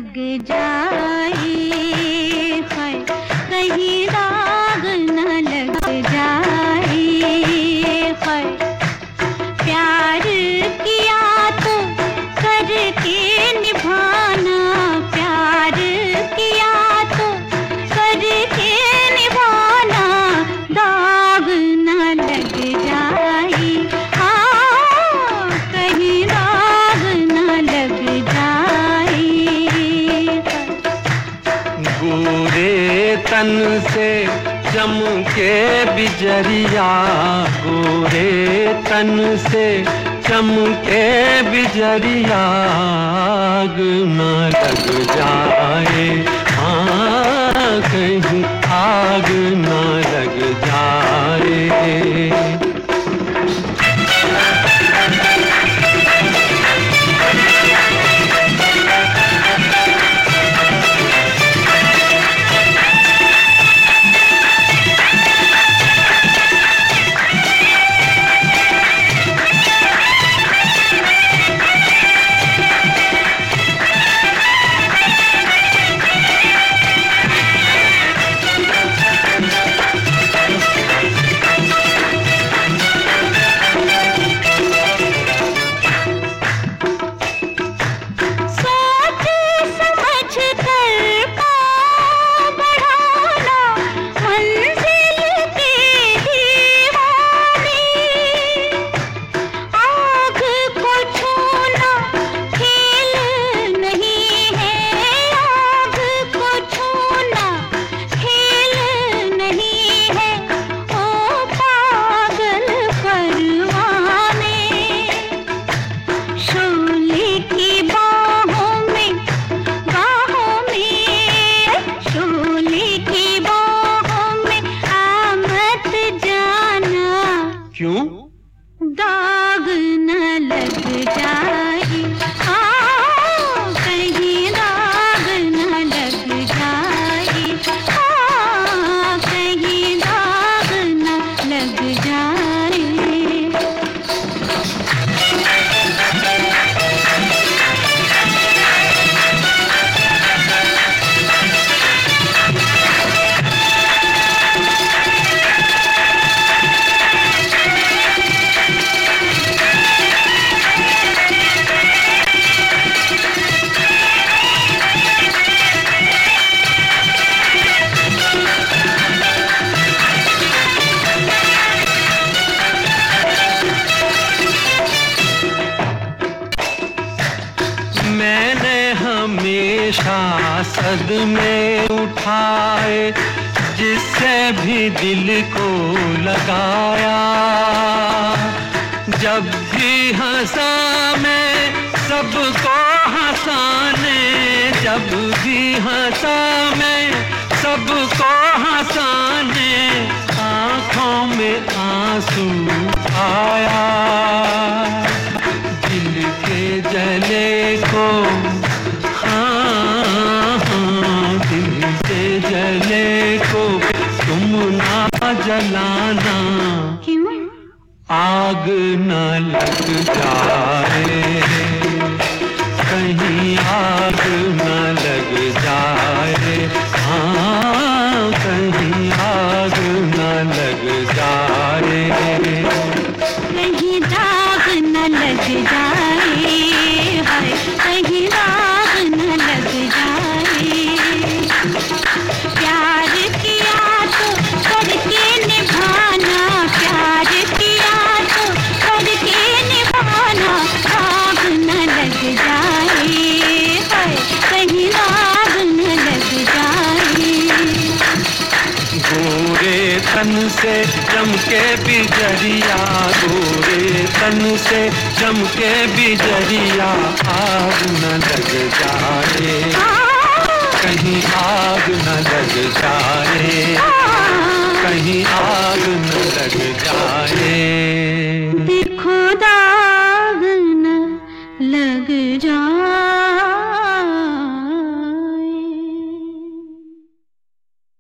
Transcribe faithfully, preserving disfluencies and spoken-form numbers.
लग जाए, हाय कहीं दाग न लग जाए, हाय प्यार किया तो करके निभाना, प्यार किया तो करके निभाना, दाग न लग जाए, हाँ कहीं दाग न लग जाए। गोरे तन से चमके बिजरिया, गोरे तन से चमके बिजरिया, आग न लग जाए, हाँ कहीं आग न लग जाए। क्यों? दाग न लग जाए, हाँ कहीं दाग न लग जाए, हाँ कहीं दाग न लग जाए। मैंने हमेशा सदमे उठाए, जिससे भी दिल को लगाया, जब भी हंसा मैं सबको हंसाने, जब भी हंसा मैं सबको हंसाने, आँखों में आंसू आया, दिल के जले को, हाँ हाँ दिल के जले को तुम ना जलाना, क्यों? आग न लग जाए, कहीं आग न लग जाए, हाँ कहीं आग न लग जाए, कहीं दाग न लग जाए, हाय कहीं दाग न लग जाए, प्यार किया तो करके निभाना, प्यार किया तो करके निभाना, दाग न लग जाए, हाय कहीं दाग न लग जाए। गोरे तन से चमके बिजरिया, गोरे तन से चमके बिजरिया, आग न लग जाए, कहीं आग न लग जाए, कहीं आग न लग